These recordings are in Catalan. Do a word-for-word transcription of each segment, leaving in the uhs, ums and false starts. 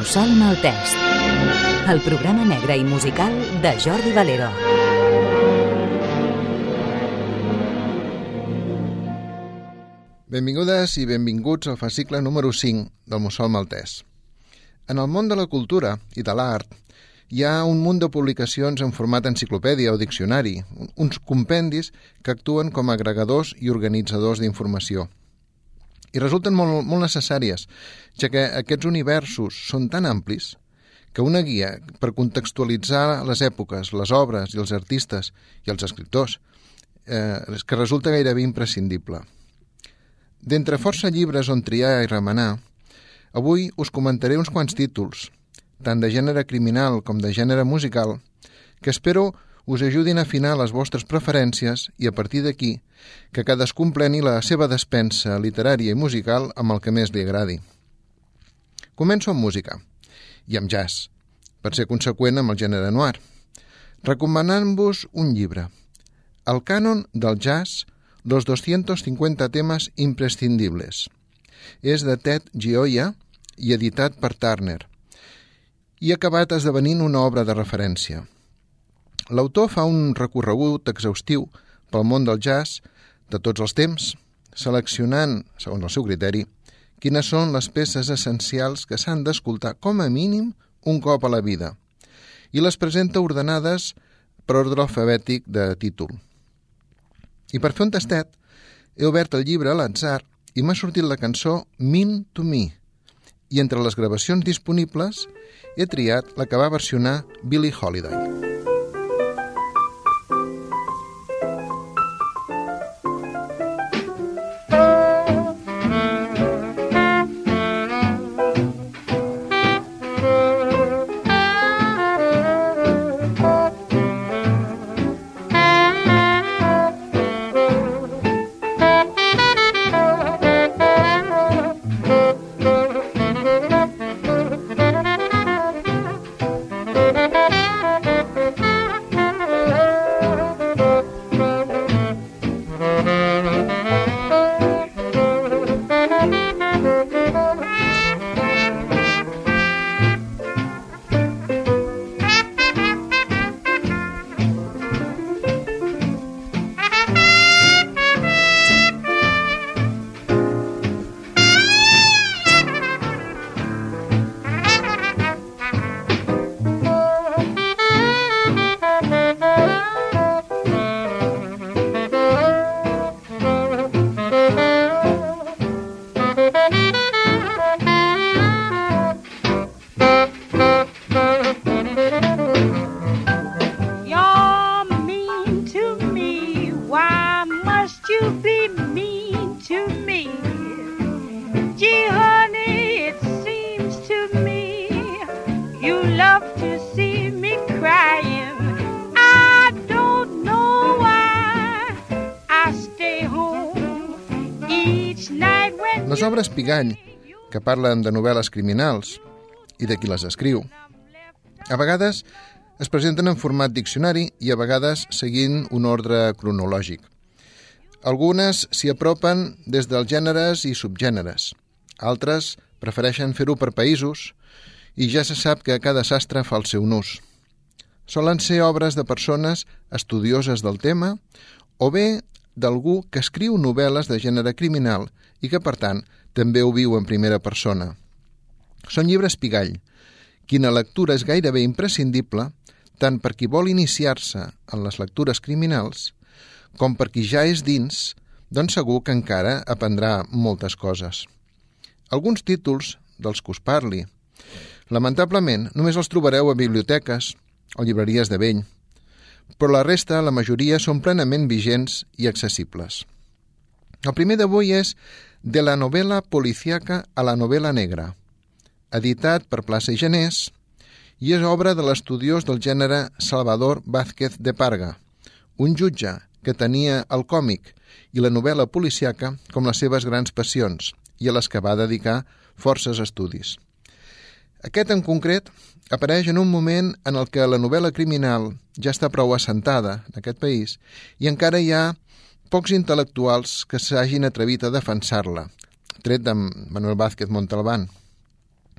Mussol Maltès, el programa negre i musical de Jordi Valero. Benvingudes i benvinguts al fascicle número cinc del Mussol Maltès. En el món de la cultura i de l'art hi ha un munt de publicacions en format enciclopèdia o diccionari, uns compendis que actuen com a agregadors i organitzadors d'informació. I resulten molt, molt necessàries, ja que aquests universos són tan amplis que una guia per contextualitzar les èpoques, les obres i els artistes i els escriptors eh, que resulta gairebé imprescindible. D'entre força llibres on triar i remenar, avui us comentaré uns quants títols, tant de gènere criminal com de gènere musical, que espero us ajudin a afinar les vostres preferències i a partir d'aquí que cadascun pleni la seva despensa literària i musical amb el que més li agradi. Començo amb música, i amb jazz, per ser conseqüent amb el gènere noir, recomanant-vos un llibre, El cànon del jazz, los doscientos cincuenta temas imprescindibles. És de Ted Gioia i editat per Turner, i ha acabat esdevenint una obra de referència. L'autor fa un recorregut exhaustiu pel món del jazz de tots els temps, seleccionant, segons el seu criteri, quines són les peces essencials que s'han d'escoltar com a mínim un cop a la vida, i les presenta ordenades per ordre alfabètic de títol. I per fer un tastet, he obert el llibre a l'atzar i m'ha sortit la cançó Mean to Me, i entre les gravacions disponibles he triat la que va versionar Billie Holiday. Les obres Pigall, que parlen de novel·les criminals i de qui les escriu, a vegades es presenten en format diccionari i a vegades seguint un ordre cronològic. Algunes s'hi apropen des dels gèneres i subgèneres, altres prefereixen fer-ho per països i ja se sap que cada sastre fa el seu nus. Solen ser obres de persones estudioses del tema o bé d'algú que escriu novel·les de gènere criminal i que, per tant, també ho viu en primera persona. Són llibres Pigall, quina lectura és gairebé imprescindible tant per qui vol iniciar-se en les lectures criminals com per qui ja és dins, doncs segur que encara aprendrà moltes coses. Alguns títols dels que us parli, lamentablement, només els trobareu a biblioteques o llibreries de vell, però la resta, la majoria, són plenament vigents i accessibles. El primer d'avui és De la novel·la policíaca a la novel·la negra, editat per Plaça i Genés, i és obra de l'estudiós del gènere Salvador Vázquez de Parga, un jutge que tenia el còmic i la novel·la policíaca com les seves grans passions i a les que va dedicar forces estudis. Aquest en concret apareix en un moment en el que la novel·la criminal ja està prou assentada en aquest país i encara hi ha pocs intel·lectuals que s'hagin atrevit a defensar-la, tret de Manuel Vázquez Montalbán.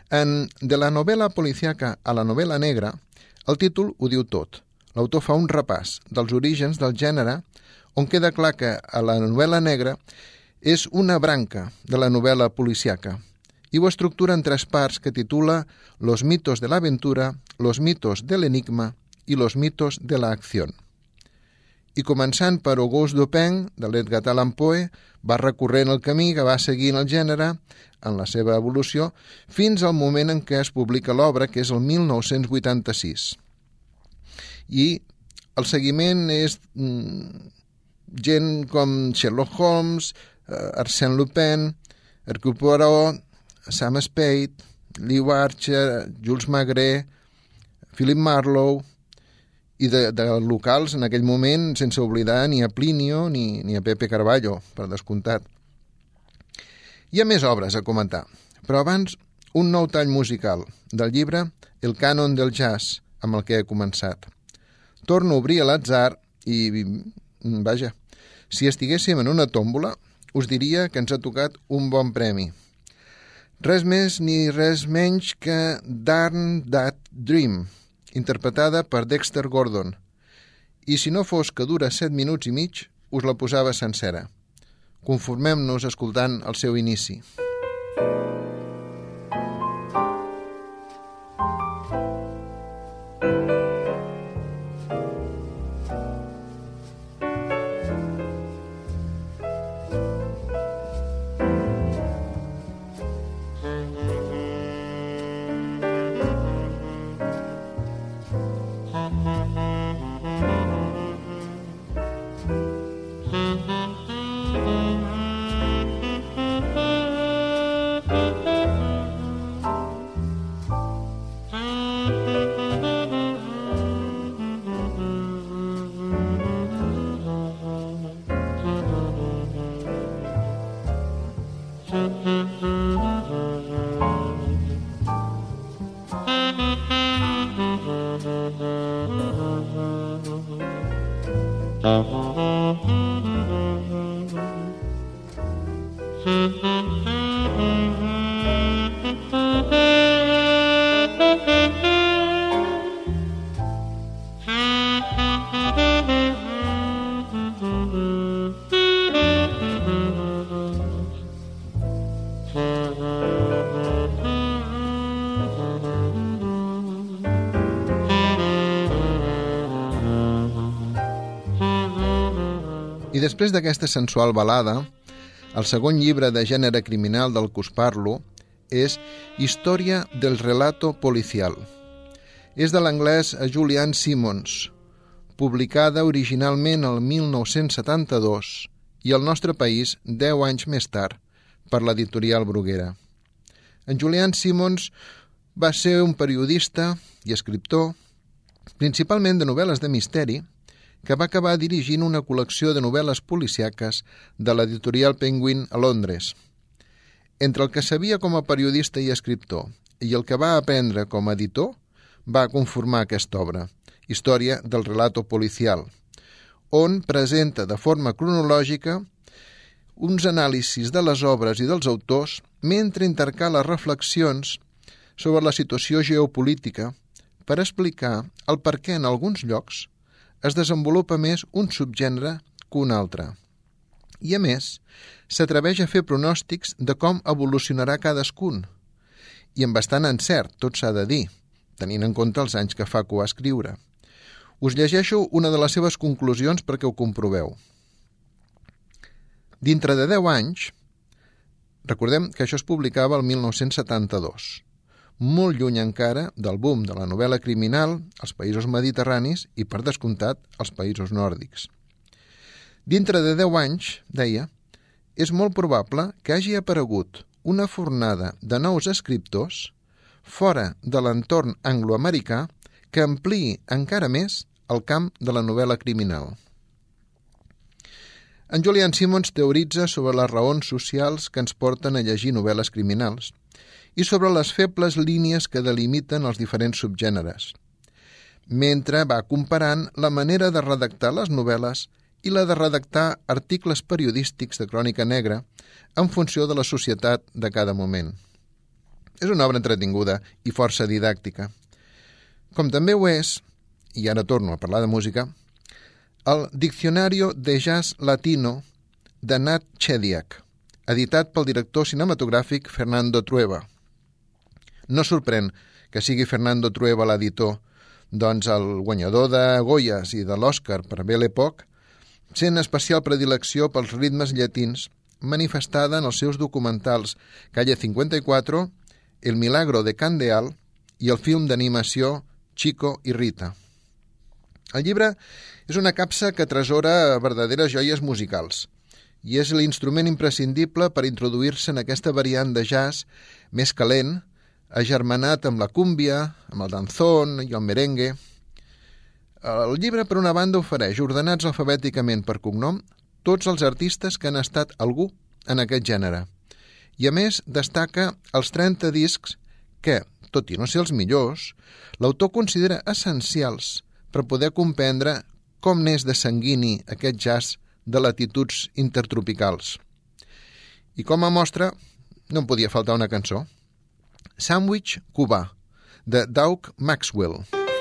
En De la novel·la policíaca a la novel·la negra, el títol ho diu tot. L'autor fa un repàs dels orígens del gènere, on queda clar que a la novel·la negra és una branca de la novel·la policíaca, i ho estructura en tres parts que titula Los mitos de la aventura, Los mitos de l'enigma i Los mitos de la acción. I començant per Auguste Dupin, de l'Edgar Allan Poe, va recorrent el camí que va seguint el gènere en la seva evolució fins al moment en què es publica l'obra, que és el mil nou-cents vuitanta-sis. I el seguiment és mm, gent com Sherlock Holmes, uh, Arsène Lupin, Hercule Poirot, Sam Spade, Lew Archer, Jules Maigret, Philip Marlowe, i de, de locals en aquell moment, sense oblidar ni a Plinio ni, ni a Pepe Carballo, per descomptat. Hi ha més obres a comentar, però abans un nou tall musical del llibre El cànon del jazz, amb el que he començat. Torno a obrir a l'atzar i, vaja, si estiguéssim en una tòmbola, us diria que ens ha tocat un bon premi. Res més ni res menys que Darn That Dream, interpretada per Dexter Gordon, i si no fos que dura set minuts i mig, us la posava sencera. Conformem-nos escoltant el seu inici. I després d'aquesta sensual balada, el segon llibre de gènere criminal del que us parlo és Història del relato policial. És de l'anglès Julian Simmons, publicada originalment el mil nou-cents setanta-dos i al nostre país deu anys més tard per l'editorial Bruguera. En Julian Simmons va ser un periodista i escriptor, principalment de novel·les de misteri, que va acabar dirigint una col·lecció de novel·les policíaques de l'editorial Penguin a Londres. Entre el que sabia com a periodista i escriptor i el que va aprendre com a editor, va conformar aquesta obra, Història del relato policial, on presenta de forma cronològica uns anàlisis de les obres i dels autors mentre intercala reflexions sobre la situació geopolítica per explicar el per què en alguns llocs es desenvolupa més un subgènere que un altre. I a més, s'atreveix a fer pronòstics de com evolucionarà cadascun. I amb bastant encert, tot s'ha de dir, tenint en compte els anys que fa que ho va escriure. Us llegeixo una de les seves conclusions perquè ho comproveu. Dintre de deu anys, recordem que això es publicava el mil nou-cents setanta-dos, molt lluny encara del boom de la novel·la criminal als països mediterranis i, per descomptat, als països nòrdics. Dintre de deu anys, deia, és molt probable que hagi aparegut una fornada de nous escriptors fora de l'entorn angloamericà que ampliï encara més el camp de la novel·la criminal. En Julian Simmons teoritza sobre les raons socials que ens porten a llegir novel·les criminals i sobre les febles línies que delimiten els diferents subgèneres, mentre va comparant la manera de redactar les novel·les i la de redactar articles periodístics de crònica negra en funció de la societat de cada moment. És una obra entretinguda i força didàctica. Com també ho és, i ara torno a parlar de música, el Diccionario de Jazz Latino de Nat Chediak, editat pel director cinematogràfic Fernando Trueba. No sorprèn que sigui Fernando Trueba l'editor, doncs el guanyador de Goyas i de l'Oscar per Belle Époque, sent especial predilecció pels ritmes llatins, manifestada en els seus documentals Calle cinquanta-quatre, El Milagro de Candeal i el film d'animació Chico i Rita. El llibre és una capsa que atresora verdaderes joies musicals i és l'instrument imprescindible per introduir-se en aquesta variant de jazz més calent, agermanat amb la cúmbia, amb el danzón i el merengue. El llibre, per una banda, ofereix, ordenats alfabèticament per cognom, tots els artistes que han estat algú en aquest gènere. I, a més, destaca els trenta discs que, tot i no ser els millors, l'autor considera essencials per poder comprendre com n'és de sanguini aquest jazz de latituds intertropicals. I com a mostra, no em podia faltar una cançó. Sandwich cubà, de Doug Maxwell.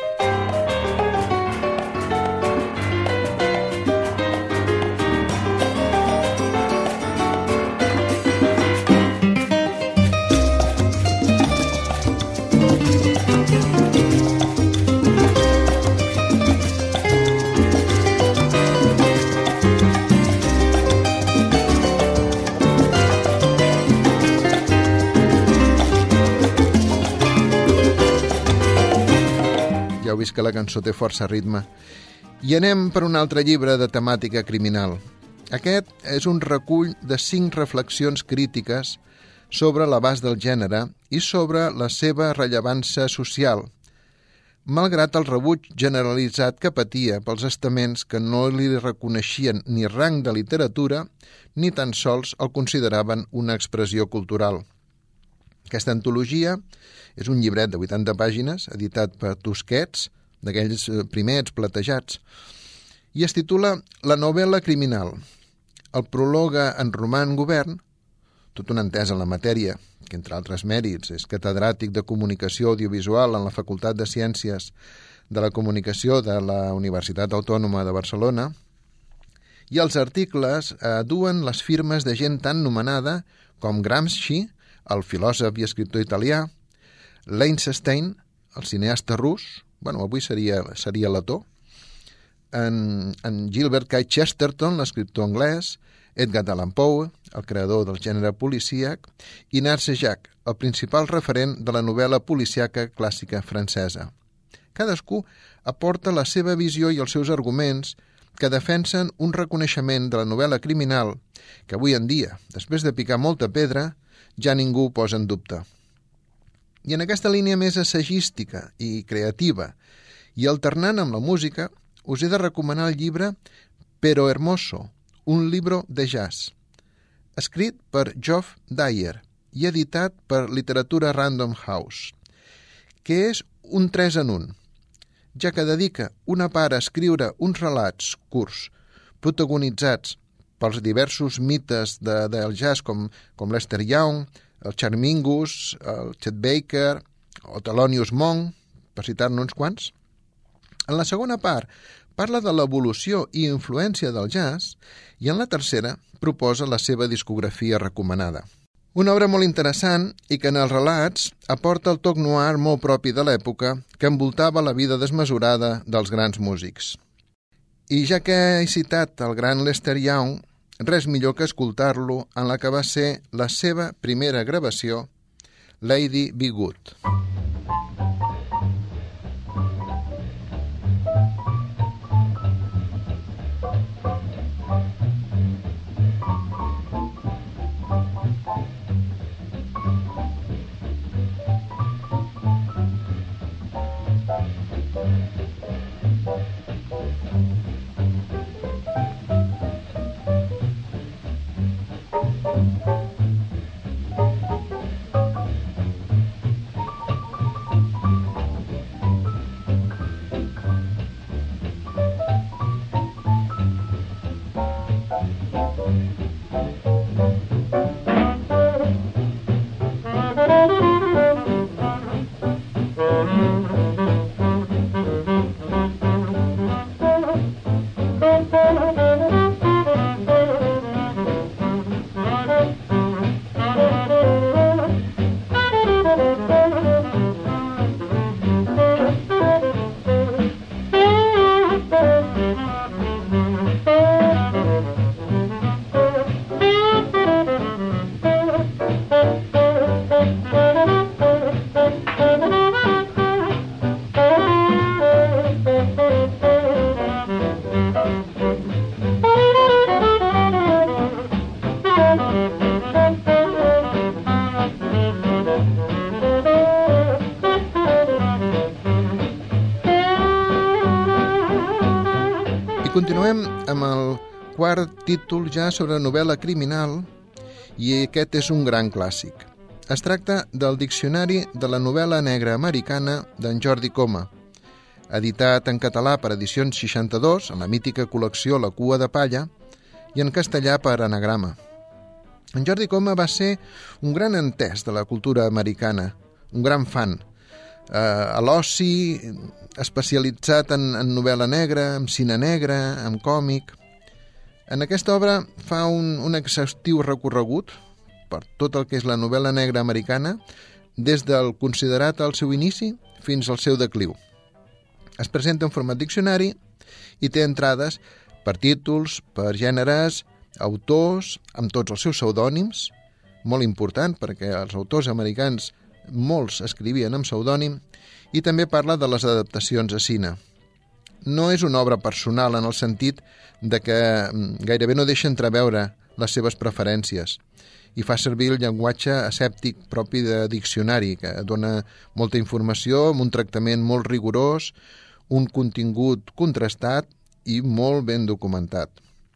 Heu vist que la cançó té força ritme. I anem per un altre llibre de temàtica criminal. Aquest és un recull de cinc reflexions crítiques sobre l'abast del gènere i sobre la seva rellevància social, malgrat el rebuig generalitzat que patia pels estaments que no li reconeixien ni rang de literatura ni tan sols el consideraven una expressió cultural. Aquesta antologia és un llibret de vuitanta pàgines, editat per Tusquets, d'aquells primers platejats, i es titula La novel·la criminal. El prologa en Roman Govern, tot un entès en la matèria, que entre altres mèrits és catedràtic de comunicació audiovisual en la Facultat de Ciències de la Comunicació de la Universitat Autònoma de Barcelona, i els articles eh, duen les firmes de gent tan nomenada com Gramsci, el filòsof i escriptor italià, Leinstein, el cineasta rus, bueno, avui seria, seria l'autor, en, en Gilbert K. Chesterton, l'escriptor anglès, Edgar Allan Poe, el creador del gènere policíac, i Narcisse Jacques, el principal referent de la novel·la policíaca clàssica francesa. Cadascú aporta la seva visió i els seus arguments que defensen un reconeixement de la novel·la criminal que avui en dia, després de picar molta pedra, ja ningú posa en dubte. I en aquesta línia més assagística i creativa, i alternant amb la música, us he de recomanar el llibre Pero Hermoso, un libro de jazz, escrit per Geoff Dyer i editat per Literatura Random House, que és un tres en un, ja que dedica una part a escriure uns relats curts, protagonitzats pels diversos mites de, del jazz com, com Lester Young, el Charmingus, el Chet Baker o Thelonious Monk, per citar-ne uns quants. En la segona part parla de l'evolució i influència del jazz i en la tercera proposa la seva discografia recomanada. Una obra molt interessant i que en els relats aporta el toc noir molt propi de l'època que envoltava la vida desmesurada dels grans músics. I ja que he citat el gran Lester Young, res millor que escoltar-lo en la que va ser la seva primera gravació, Lady Be Good. continuem amb el quart títol ja sobre novel·la criminal, i aquest és un gran clàssic. Es tracta del Diccionari de la novel·la negra americana d'en Jordi Coma, editat en català per Edicions seixanta-dos, en la mítica col·lecció La cua de palla, i en castellà per Anagrama. En Jordi Coma va ser un gran entès de la cultura americana, un gran fan. Eh, a l'oci, especialitzat en, en novel·la negra, en cine negre, en còmic. En aquesta obra fa un, un exhaustiu recorregut per tot el que és la novel·la negra americana, des del considerat al seu inici fins al seu decliu. Es presenta en format diccionari i té entrades per títols, per gèneres, autors, amb tots els seus pseudònims, molt important perquè els autors americans molts escrivien amb pseudònim, i també parla de les adaptacions a cine. No és una obra personal en el sentit de que gairebé no deixa entreveure les seves preferències i fa servir el llenguatge asèptic propi de diccionari, que dona molta informació amb un tractament molt rigorós, un contingut contrastat i molt ben documentat.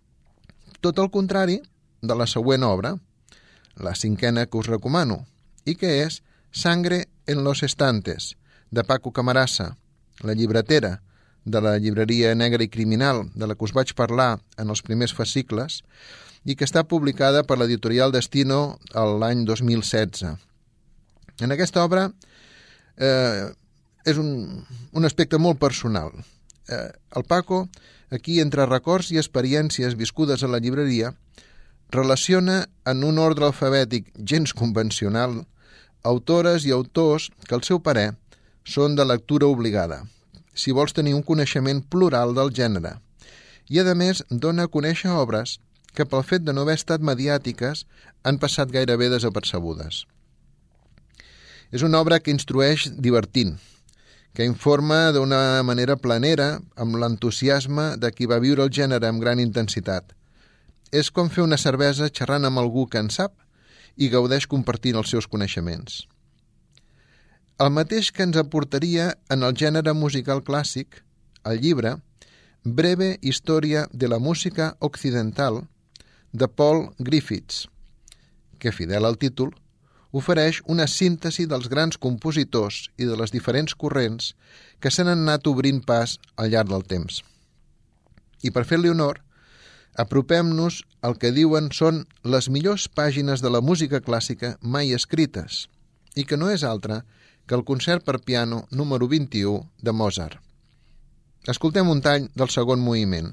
Tot el contrari de la següent obra, la cinquena que us recomano, i que és Sangre en los estantes, de Paco Camarasa, la llibretera de la llibreria Negra i Criminal, de la que us vaig parlar en els primers fascicles, i que està publicada per l'editorial Destino l'any dos mil setze. En aquesta obra eh, és un, un aspecte molt personal. Eh, el Paco, aquí, entre records i experiències viscudes a la llibreria, relaciona en un ordre alfabètic gens convencional autores i autors que, al seu parer, són de lectura obligada, si vols tenir un coneixement plural del gènere, i, a més, dona a conèixer obres que, pel fet de no haver estat mediàtiques, han passat gairebé desapercebudes. És una obra que instrueix divertint, que informa d'una manera planera, amb l'entusiasme de qui va viure el gènere amb gran intensitat. És com fer una cervesa xerrant amb algú que en sap i gaudeix compartint els seus coneixements. El mateix que ens aportaria en el gènere musical clàssic, el llibre Breve Historia de la Música Occidental, de Paul Griffiths, que, fidel al títol, ofereix una síntesi dels grans compositors i de les diferents corrents que s'han anat obrint pas al llarg del temps. I per fer-li honor, apropem-nos al que diuen són les millors pàgines de la música clàssica mai escrites, i que no és altra que el concert per piano número vint-i-u de Mozart. Escoltem un tall del segon moviment.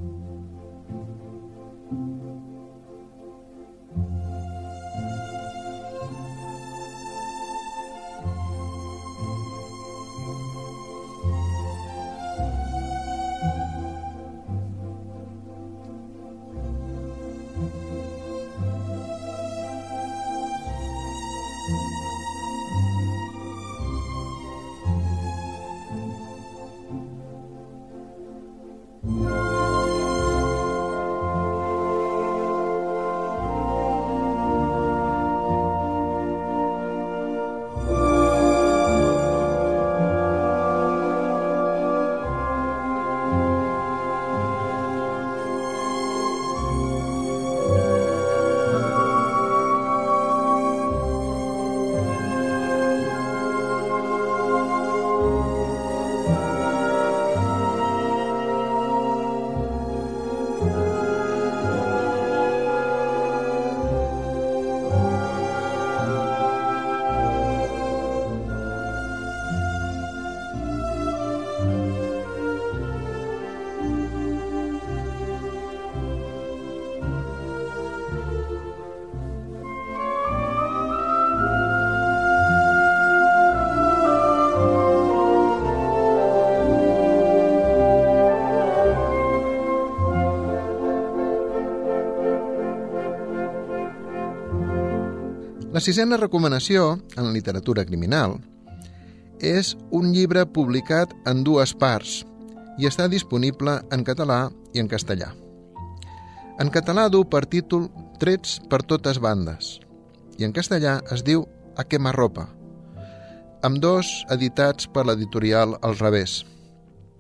La sisena recomanació, en literatura criminal, és un llibre publicat en dues parts i està disponible en català i en castellà. En català du per títol Trets per totes bandes i en castellà es diu A quemarropa, ambdós editats per l'editorial Al Revés.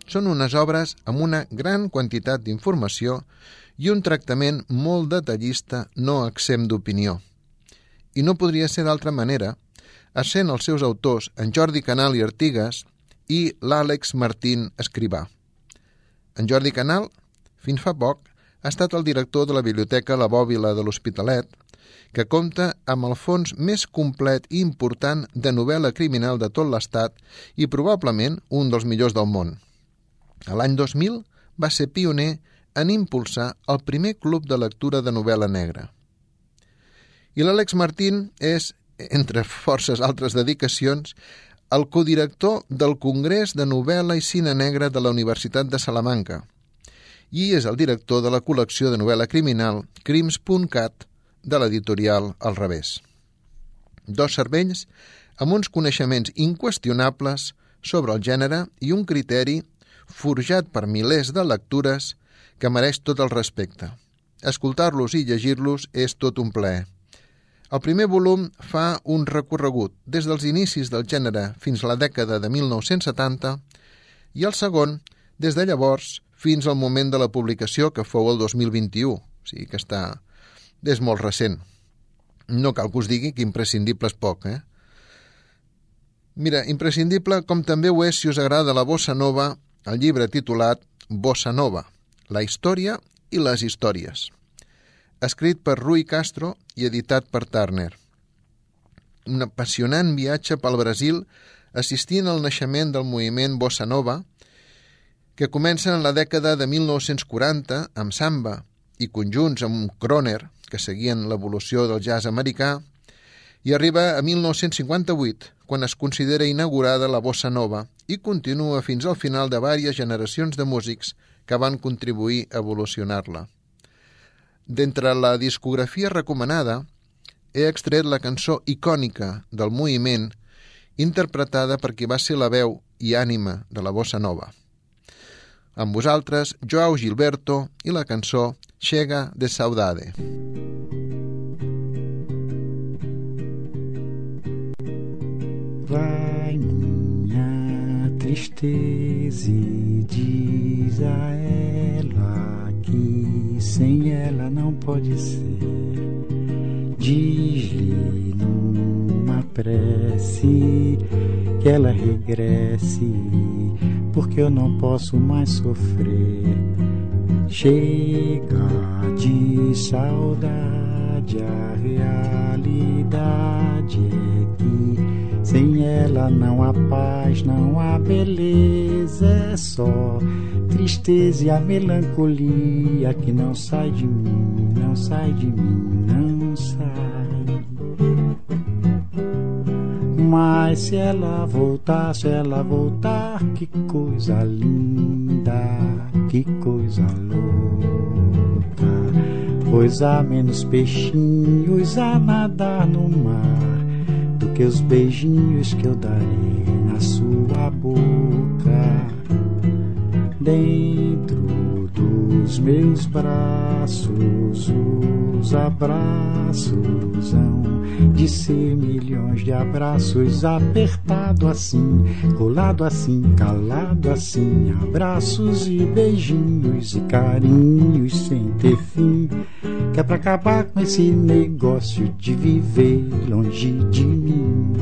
Són unes obres amb una gran quantitat d'informació i un tractament molt detallista no exempt d'opinió. I no podria ser d'altra manera, essent els seus autors en Jordi Canal i Artigas i l'Àlex Martín Escrivà. En Jordi Canal, fins fa poc, ha estat el director de la Biblioteca La Bòbila de l'Hospitalet, que compta amb el fons més complet i important de novel·la criminal de tot l'Estat i probablement un dels millors del món. A l'any dos mil va ser pioner en impulsar el primer club de lectura de novel·la negra. I l'Àlex Martín és, entre forces altres dedicacions, el codirector del Congrés de Novel·la i Cine Negre de la Universitat de Salamanca i és el director de la col·lecció de novel·la criminal Crims punt cat de l'editorial Al Revés. Dos cervells amb uns coneixements inqüestionables sobre el gènere i un criteri forjat per milers de lectures que mereix tot el respecte. Escoltar-los i llegir-los és tot un plaer. El primer volum fa un recorregut des dels inicis del gènere fins a la dècada de mil nou-cents setanta i el segon des de llavors fins al moment de la publicació, que fou el dos mil vint-i-u, o sigui que està... és molt recent. No cal que us digui que imprescindible és poc, eh? Mira, imprescindible com també ho és si us agrada la bossa nova, el llibre titulat Bossa Nova, la història i les històries, escrit per Rui Castro i editat per Turner. Un apassionant viatge pel Brasil assistint al naixement del moviment Bossa Nova, que comença en la dècada de mil nou-cents quaranta amb samba i conjunts amb crooner, que seguien l'evolució del jazz americà, i arriba a mil nou-cents cinquanta-vuit, quan es considera inaugurada la bossa nova i continua fins al final de diverses generacions de músics que van contribuir a evolucionar-la. D'entre la discografia recomanada, he extret la cançó icònica del moviment, interpretada per qui va ser la veu i ànima de la bossa nova. Amb vosaltres, João Gilberto i la cançó Chega de Saudade. Vai minha tristeza e diz a ela que sem ela não pode ser. Diz-lhe numa prece que ela regresse, porque eu não posso mais sofrer. Chega de saudade, a realidade é que sem ela não há paz, não há beleza, é só tristeza e a melancolia que não sai de mim, não sai de mim, não sai. Mas se ela voltar, se ela voltar, que coisa linda, que coisa louca. Pois há menos peixinhos a nadar no mar do que os beijinhos que eu darei na sua boca. Dentro dos meus braços, os abraços hão de ser milhões de abraços, apertado assim, colado assim, calado assim, abraços e beijinhos e carinhos sem ter fim, que é pra acabar com esse negócio de viver longe de mim.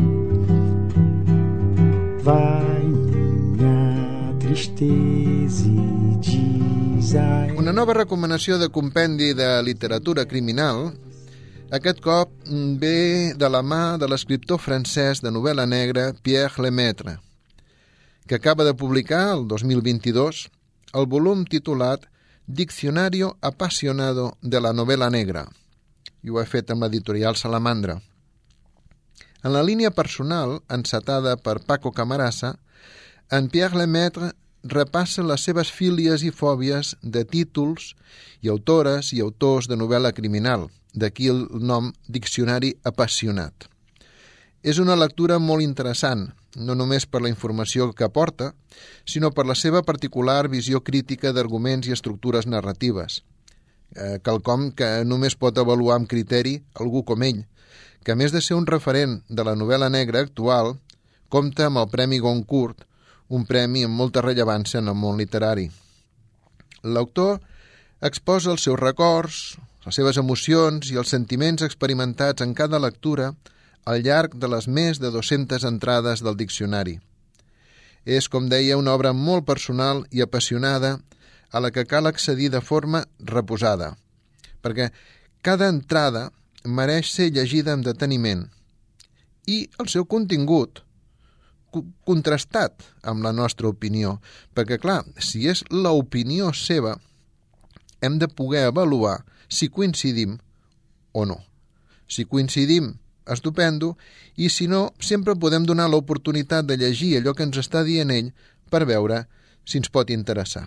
Vai minha tristeza e diz a... Una nova recomanació de compendi de literatura criminal. Aquest cop ve de la mà de l'escriptor francès de novel·la negra Pierre Lemaitre, que acaba de publicar, el dos mil vint-i-dos, el volum titulat Diccionario apasionado de la novela negra, i ho ha fet amb l'editorial Salamandra. En la línia personal, encetada per Paco Camarasa, en Pierre Lemaitre repassa les seves fílies i fòbies de títols i autores i autors de novel·la criminal, d'aquí el nom Diccionari apassionat. És una lectura molt interessant, no només per la informació que aporta, sinó per la seva particular visió crítica d'arguments i estructures narratives, eh, quelcom que només pot avaluar amb criteri algú com ell, que a més de ser un referent de la novel·la negra actual, compta amb el Premi Goncourt, un premi amb molta rellevància en el món literari. L'autor exposa els seus records, les seves emocions i els sentiments experimentats en cada lectura al llarg de les més de dues-centes entrades del diccionari. És, com deia, una obra molt personal i apassionada a la que cal accedir de forma reposada, perquè cada entrada mereix ser llegida amb deteniment i el seu contingut contrastat amb la nostra opinió, perquè, clar, si és l'opinió seva, hem de poder avaluar si coincidim o no. Si coincidim, estupendo, i si no, sempre podem donar l'oportunitat de llegir allò que ens està dient ell per veure si ens pot interessar.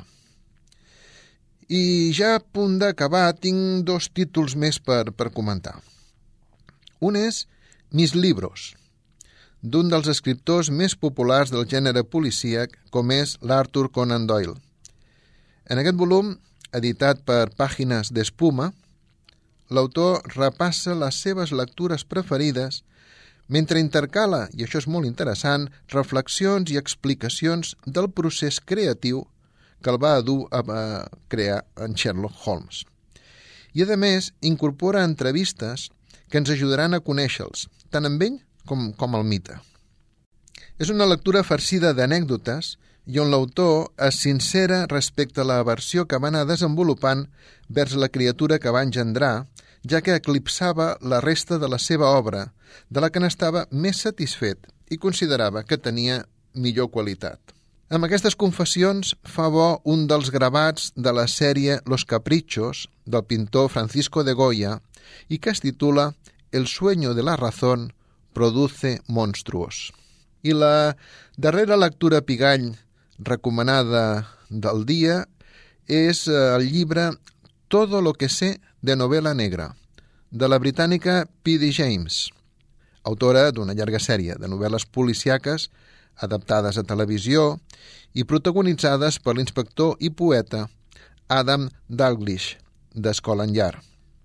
I ja a punt d'acabar tinc dos títols més per, per comentar. Un és Mis libros, d'un dels escriptors més populars del gènere policíac, com és l'Arthur Conan Doyle. En aquest volum, editat per Pàgines d'Espuma, l'autor repassa les seves lectures preferides mentre intercala, i això és molt interessant, reflexions i explicacions del procés creatiu que el va dur a crear en Sherlock Holmes. I, a més, incorpora entrevistes que ens ajudaran a conèixer-los, tant amb ell com, com el mite. És una lectura farcida d'anècdotes i on l'autor es sincera respecte a la aversió que va anar desenvolupant vers la criatura que va engendrar, ja que eclipsava la resta de la seva obra, de la que n'estava més satisfet i considerava que tenia millor qualitat. Amb aquestes confessions fa bo un dels gravats de la sèrie Los Caprichos del pintor Francisco de Goya i que es titula El sueño de la razón produce monstruos. I la darrera lectura pigall recomanada del dia és el llibre Todo lo que sé de novela negra, de la britànica P D James, autora d'una llarga sèrie de novel·les policíaques adaptades a televisió i protagonitzades per l'inspector i poeta Adam Dalglish, de Scotland Yard.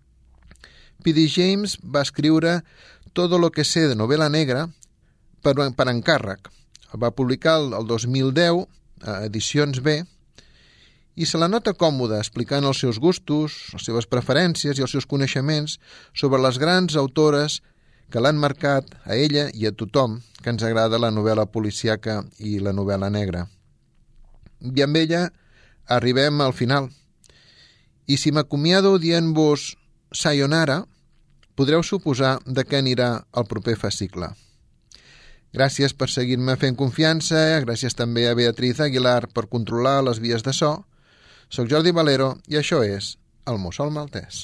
P D James va escriure Todo lo que sé de novela negra per, per encàrrec. El va publicar el, el dos mil deu a Edicions B i se la nota còmoda explicant els seus gustos, les seves preferències i els seus coneixements sobre les grans autores que l'han marcat a ella i a tothom que ens agrada la novel·la policíaca i la novel·la negra. I amb ella arribem al final. I si m'acomiado dient-vos sayonara, podreu suposar de què anirà el proper fascicle. Gràcies per seguir-me fent confiança, gràcies també a Beatriz Aguilar per controlar les vies de so. Soc Jordi Valero i això és El Mussol Maltès.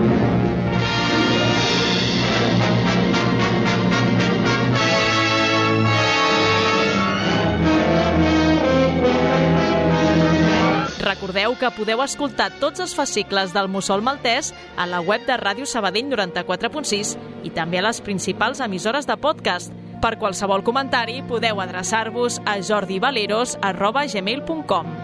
Recordeu que podeu escoltar tots els fascicles del Mussol Maltès a la web de Ràdio Sabadell noranta-quatre punt sis i també a les principals emissores de podcast. Per qualsevol comentari podeu adreçar-vos a jordivaleros arroba gmail punt com.